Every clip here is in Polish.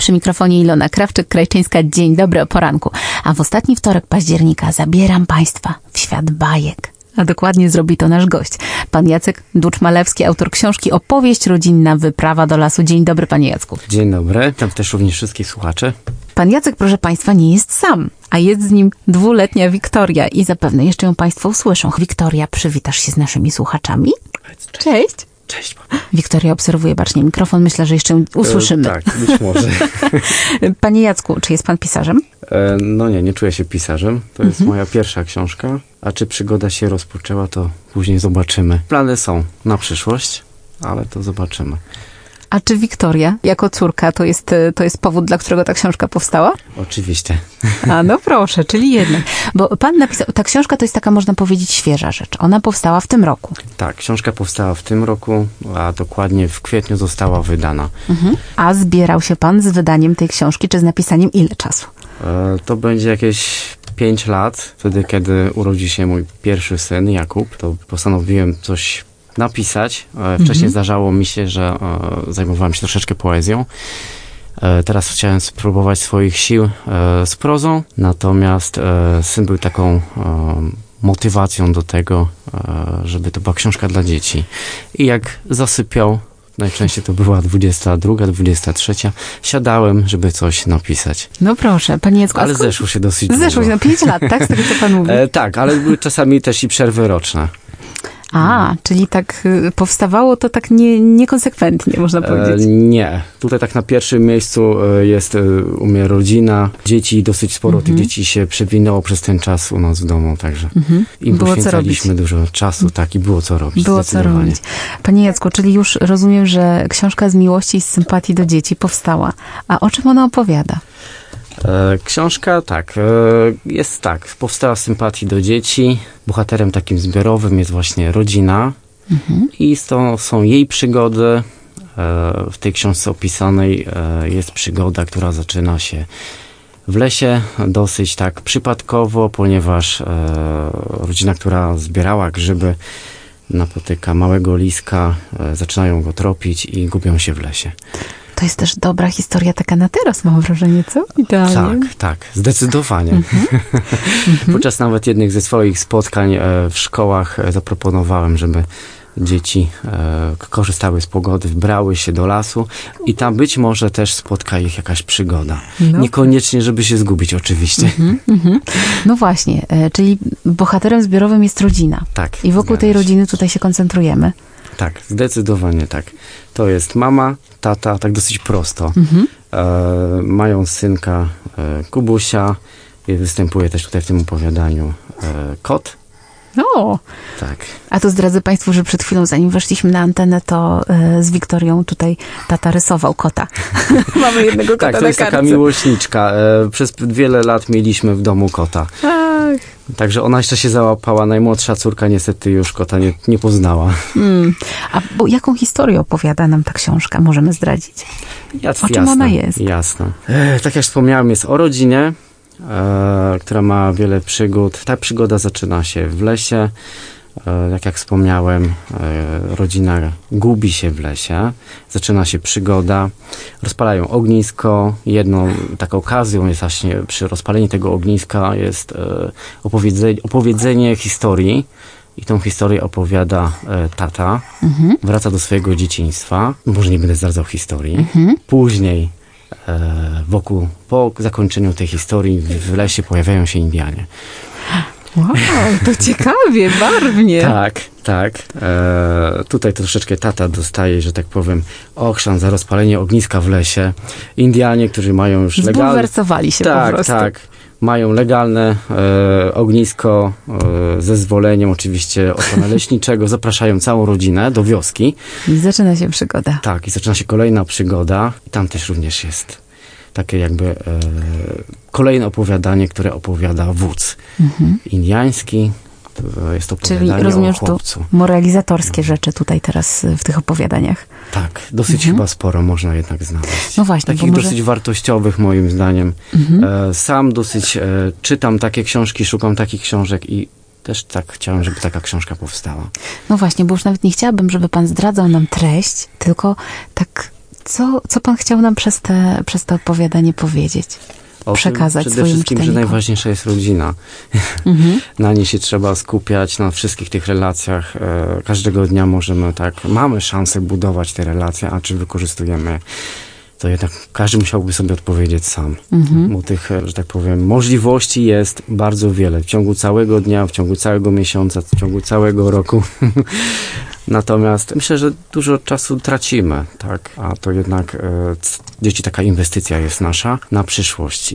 Przy mikrofonie Ilona Krawczyk-Krajczyńska. Dzień dobry o poranku. A w ostatni wtorek października zabieram Państwa w świat bajek. A dokładnie zrobi to nasz gość. Pan Jacek Duczmalewski, autor książki Opowieść rodzinna Wyprawa do lasu. Dzień dobry, panie Jacku. Dzień dobry. Witam też również wszystkich słuchaczy. Pan Jacek, proszę Państwa, nie jest sam, a jest z nim 2-letnia Wiktoria i zapewne jeszcze ją Państwo usłyszą. Wiktoria, przywitasz się z naszymi słuchaczami? Cześć. Cześć. Wiktoria obserwuje bacznie mikrofon. Myślę, że jeszcze ją usłyszymy. Tak, być może. Panie Jacku, czy jest pan pisarzem? No nie czuję się pisarzem. To jest moja pierwsza książka. A czy przygoda się rozpoczęła, to później zobaczymy. Plany są na przyszłość, ale to zobaczymy. A czy Wiktoria, jako córka, to jest powód, dla którego ta książka powstała? Oczywiście. A no proszę, czyli jednak. Bo pan napisał, ta książka to jest taka, można powiedzieć, świeża rzecz. Ona powstała w tym roku. Tak, książka powstała w tym roku, a dokładnie w kwietniu została wydana. A zbierał się pan z wydaniem tej książki, czy z napisaniem ile czasu? To będzie jakieś 5 lat. Wtedy, kiedy urodzi się mój pierwszy syn, Jakub, to postanowiłem coś napisać. Wcześniej zdarzało mi się, że zajmowałem się troszeczkę poezją. Teraz chciałem spróbować swoich sił z prozą, natomiast syn był taką motywacją do tego, żeby to była książka dla dzieci. I jak zasypiał, najczęściej to była 22, 23, siadałem, żeby coś napisać. No proszę, panie Jacku. Ale zeszło się dosyć długo. Zeszło się, 5 lat, tak? Z tego, co pan mówi. Tak, ale były czasami też i przerwy roczne. Czyli tak powstawało to tak niekonsekwentnie, można powiedzieć. Nie. Tutaj tak na pierwszym miejscu jest u mnie rodzina, dzieci, dosyć sporo tych dzieci się przewinęło przez ten czas u nas w domu, także im poświęcaliśmy dużo czasu, tak, i było co robić. Było co robić. Panie Jacku, czyli już rozumiem, że książka z miłości i z sympatii do dzieci powstała. A o czym ona opowiada? Książka, jest powstała z sympatii do dzieci. Bohaterem takim zbiorowym jest właśnie rodzina i to są jej przygody. W tej książce opisanej jest przygoda, która zaczyna się w lesie dosyć tak przypadkowo, ponieważ rodzina, która zbierała grzyby, napotyka małego liska, zaczynają go tropić i gubią się w lesie. To jest też dobra historia taka na teraz, mam wrażenie, co? Idealnie. Tak, zdecydowanie. Podczas nawet jednych ze swoich spotkań w szkołach zaproponowałem, żeby dzieci korzystały z pogody, wybrały się do lasu i tam być może też spotka ich jakaś przygoda. No. Niekoniecznie, żeby się zgubić oczywiście. No właśnie, czyli bohaterem zbiorowym jest rodzina. Tak. I wokół tej rodziny tutaj się koncentrujemy. Tak, zdecydowanie tak. To jest mama, tata, tak dosyć prosto. Mają synka Kubusia. Występuje też tutaj w tym opowiadaniu kot. No. Tak. A to zdradzę Państwu, że przed chwilą, zanim weszliśmy na antenę, to z Wiktorią tutaj tata rysował kota. Mamy jednego kota na kartce. Tak, to jest taka miłośniczka. Przez wiele lat mieliśmy w domu kota. Ach. Także ona jeszcze się załapała. Najmłodsza córka niestety już kota nie poznała. A jaką historię opowiada nam ta książka? Możemy zdradzić. O czym ona jest? Jasne. Tak jak wspomniałem, jest o rodzinie, która ma wiele przygód. Ta przygoda zaczyna się w lesie. Tak jak wspomniałem, rodzina gubi się w lesie. Zaczyna się przygoda. Rozpalają ognisko. Jedną taką okazją jest właśnie przy rozpaleniu tego ogniska jest opowiedzenie historii. I tą historię opowiada tata. Wraca do swojego dzieciństwa. Może nie będę zdradzał historii. Później po zakończeniu tej historii w lesie pojawiają się Indianie. Wow, to ciekawie, barwnie. Tak. Tutaj troszeczkę tata dostaje, że tak powiem, ochrzan za rozpalenie ogniska w lesie. Indianie, którzy mają już legalne... Zbulwersowali się po prostu. Tak. Mają legalne ognisko ze zwoleniem oczywiście od pana leśniczego. Zapraszają całą rodzinę do wioski. I zaczyna się przygoda. Tak, i zaczyna się kolejna przygoda. I tam też również jest takie jakby kolejne opowiadanie, które opowiada wódz indiański. To jest opowiadanie czyli rozumiesz, o chłopcu. tu moralizatorskie rzeczy tutaj teraz w tych opowiadaniach. Tak, dosyć chyba sporo można jednak znaleźć. No właśnie. Takich dosyć wartościowych moim zdaniem. Sam dosyć czytam takie książki, szukam takich książek i też tak chciałem, żeby taka książka powstała. No właśnie, bo już nawet nie chciałabym, żeby pan zdradzał nam treść, tylko tak Co pan chciał nam przez te opowiadanie powiedzieć? Przekazać przede swoim wszystkim, czytelnikom? że najważniejsza jest rodzina. Na niej się trzeba skupiać, na wszystkich tych relacjach. Każdego dnia mamy szansę budować te relacje, a czy wykorzystujemy, to jednak każdy musiałby sobie odpowiedzieć sam. Bo tych, że tak powiem, możliwości jest bardzo wiele. W ciągu całego dnia, w ciągu całego miesiąca, w ciągu całego roku. Natomiast myślę, że dużo czasu tracimy, tak? A to jednak dzieci, taka inwestycja jest nasza na przyszłość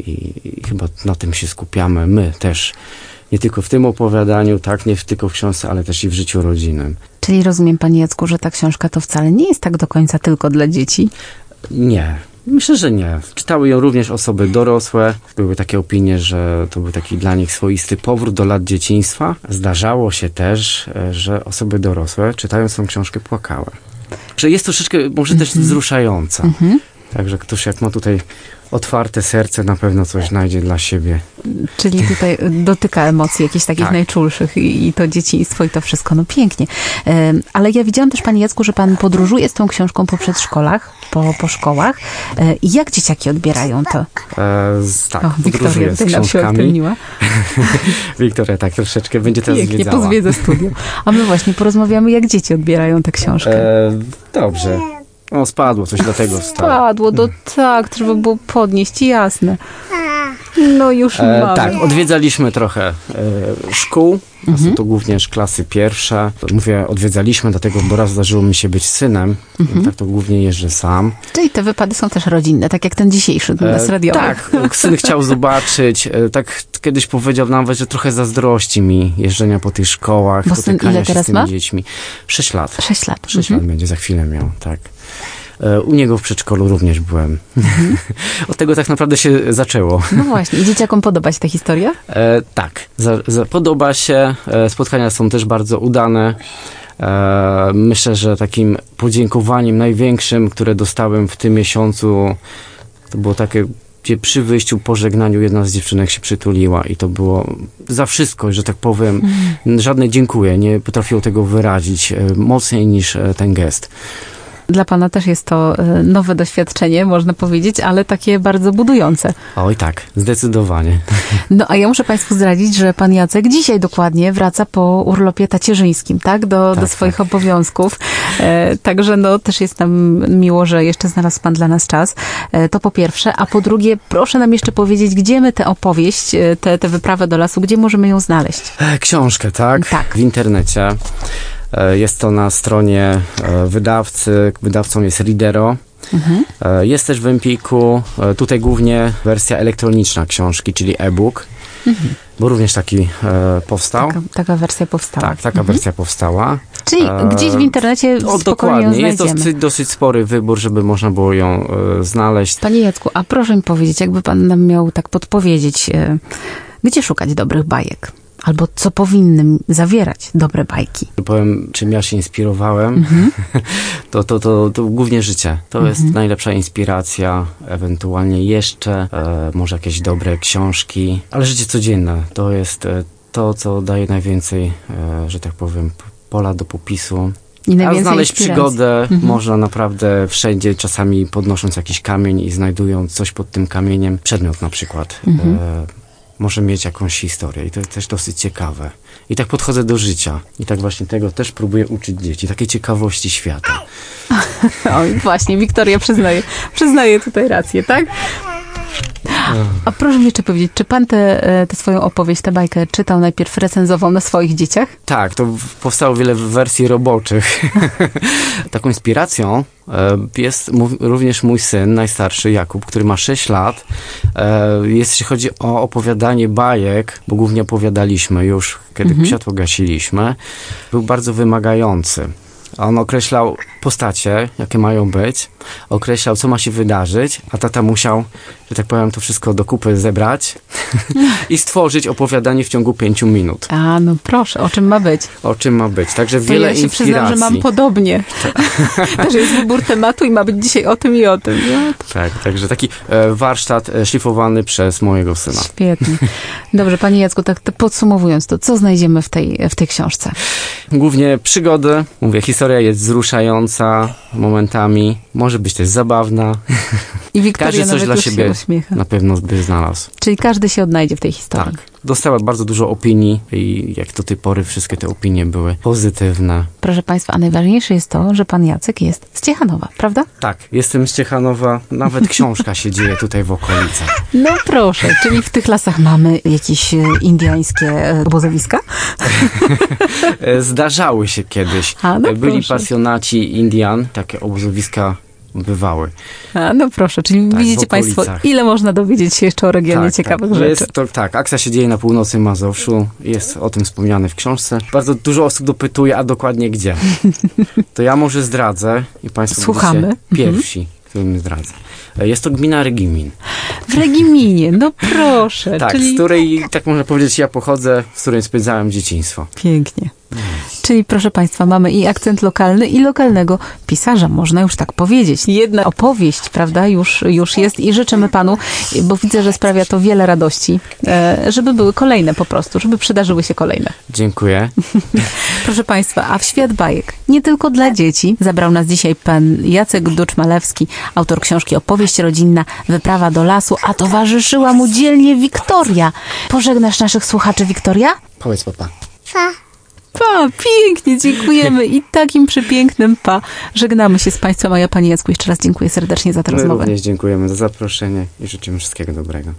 i chyba na tym się skupiamy my też. Nie tylko w tym opowiadaniu, tak? Nie tylko w książce, ale też i w życiu rodzinnym. Czyli rozumiem, panie Jacku, że ta książka to wcale nie jest tak do końca tylko dla dzieci? Nie. Myślę, że nie. Czytały ją również osoby dorosłe. Były takie opinie, że to był taki dla nich swoisty powrót do lat dzieciństwa. Zdarzało się też, że osoby dorosłe, czytając tą książkę, płakały. Że jest troszeczkę może też wzruszająca. Także ktoś jak ma tutaj otwarte serce, na pewno coś znajdzie dla siebie. Czyli tutaj dotyka emocji jakichś takich najczulszych i to dzieciństwo i to wszystko, no pięknie. Ale ja widziałam też, panie Jacku, że pan podróżuje z tą książką po przedszkolach, po szkołach. I jak dzieciaki odbierają to? Podróżuję z książkami. Wiktoria tak troszeczkę będzie teraz pięknie, zwiedzała. pozwiedza studio. A my właśnie porozmawiamy, jak dzieci odbierają tę książkę. Dobrze. Spadło coś do tego stało. Spadło, tak, trzeba było podnieść, jasne. No już mamy. Tak, odwiedzaliśmy trochę szkół, są to głównie klasy pierwsze. Mówię, odwiedzaliśmy, dlatego, bo raz zdarzyło mi się być synem, tak to głównie jeżdżę sam. Czyli te wypady są też rodzinne, tak jak ten dzisiejszy nas radiowy. Tak, syn chciał zobaczyć, tak kiedyś powiedział nawet, że trochę zazdrości mi jeżdżenia po tych szkołach, bo syn ile teraz z tymi ma? dziećmi. 6 lat. 6 lat. 6 lat będzie, za chwilę miał, tak. U niego w przedszkolu również byłem. Od tego tak naprawdę się zaczęło. No właśnie. I dzieciakom podoba się ta historia? Tak. Podoba się. Spotkania są też bardzo udane. Myślę, że takim podziękowaniem największym, które dostałem w tym miesiącu, to było takie, gdzie przy wyjściu, pożegnaniu jedna z dziewczynek się przytuliła i to było za wszystko, że tak powiem, żadne dziękuję. Nie potrafiło tego wyrazić mocniej niż ten gest. Dla pana też jest to nowe doświadczenie, można powiedzieć, ale takie bardzo budujące. Oj tak, zdecydowanie. No a ja muszę państwu zdradzić, że pan Jacek dzisiaj dokładnie wraca po urlopie tacierzyńskim, tak? Do swoich obowiązków. Także no też jest nam miło, że jeszcze znalazł pan dla nas czas. To po pierwsze. A po drugie, proszę nam jeszcze powiedzieć, gdzie my tę opowieść, tę wyprawę do lasu, gdzie możemy ją znaleźć? Książkę, tak? Tak. W internecie. Jest to na stronie wydawcy. Wydawcą jest Readero. Jest też w Empiku. Tutaj głównie wersja elektroniczna książki, czyli e-book. Bo również taki powstał. Taka wersja powstała. Tak, taka wersja powstała. Czyli gdzieś w internecie spokojnie ją znajdziemy. Jest dosyć spory wybór, żeby można było ją znaleźć. Panie Jacku, a proszę mi powiedzieć, jakby pan nam miał tak podpowiedzieć, gdzie szukać dobrych bajek? Albo co powinny zawierać dobre bajki? Powiem, czym ja się inspirowałem, to głównie życie. To jest najlepsza inspiracja, ewentualnie jeszcze może jakieś dobre książki, ale życie codzienne to jest to, co daje najwięcej, że tak powiem, pola do popisu. A znaleźć przygodę można naprawdę wszędzie, czasami podnosząc jakiś kamień i znajdując coś pod tym kamieniem, przedmiot na przykład. Może mieć jakąś historię i to jest też dosyć ciekawe. I tak podchodzę do życia. I tak właśnie tego też próbuję uczyć dzieci. Takiej ciekawości świata. Oj, właśnie, Wiktoria przyznaje tutaj rację, tak? A proszę mi jeszcze powiedzieć, czy pan tę swoją opowieść, tę bajkę czytał najpierw, recenzował na swoich dzieciach? Tak, to powstało wiele wersji roboczych. Taką inspiracją jest również mój syn, najstarszy Jakub, który ma 6 lat. Jeśli chodzi o opowiadanie bajek, bo głównie opowiadaliśmy już, kiedy światło gasiliśmy, był bardzo wymagający. On określał postacie, jakie mają być, określał, co ma się wydarzyć, a tata musiał, że tak powiem, to wszystko do kupy zebrać i stworzyć opowiadanie w ciągu 5 minut. A, no proszę, o czym ma być? O czym ma być, także wiele ja się inspiracji. Przyznam, że mam podobnie. Też jest wybór tematu i ma być dzisiaj o tym i o tym. No. Tak, także taki warsztat szlifowany przez mojego syna. Świetnie. Dobrze, panie Jacku, tak podsumowując to, co znajdziemy w tej książce? Głównie przygody. Mówię, historia jest wzruszająca momentami. Może może być też zabawna. I Wiktoria Każdy coś nawet dla już się siebie uśmiecha. na pewno by znalazł. Czyli każdy się odnajdzie w tej historii. Tak. Dostała bardzo dużo opinii i jak do tej pory wszystkie te opinie były pozytywne. Proszę Państwa, a najważniejsze jest to, że pan Jacek jest z Ciechanowa, prawda? Tak, jestem z Ciechanowa, nawet książka się dzieje tutaj w okolicach. No proszę, czyli w tych lasach mamy jakieś indiańskie obozowiska? Zdarzały się kiedyś. A, no Byli proszę. pasjonaci Indian, takie obozowiska bywały. A, no proszę, czyli Tak, widzicie w Państwo, okolicach. ile można dowiedzieć się jeszcze o regionie ciekawych rzeczy. Jest to, tak, akcja się dzieje na północy Mazowszu, jest o tym wspomniane w książce. Bardzo dużo osób dopytuje, a dokładnie gdzie. To ja może zdradzę i Państwo Słuchamy. będziecie pierwsi, którym zdradzę. Jest to gmina Regimiń. W Regiminie, no proszę. Tak, czyli z której, tak można powiedzieć, ja pochodzę, z której spędzałem dzieciństwo. Pięknie. Czyli proszę Państwa, mamy i akcent lokalny, i lokalnego pisarza, można już tak powiedzieć. Jedna opowieść, prawda, już jest i życzymy Panu, bo widzę, że sprawia to wiele radości, żeby były kolejne po prostu, żeby przydarzyły się kolejne. Dziękuję. Proszę Państwa, a w świat bajek, nie tylko dla dzieci, zabrał nas dzisiaj pan Jacek Duczmalewski, autor książki Opowieść rodzinna, Wyprawa do lasu, a towarzyszyła mu dzielnie Wiktoria. Pożegnasz naszych słuchaczy, Wiktoria? Powiedz papa. Pa. Pa, pięknie, dziękujemy i takim przepięknym pa. Żegnamy się z Państwem, a ja Panie Jacku jeszcze raz dziękuję serdecznie za tę My rozmowę. również dziękujemy za zaproszenie i życzymy wszystkiego dobrego.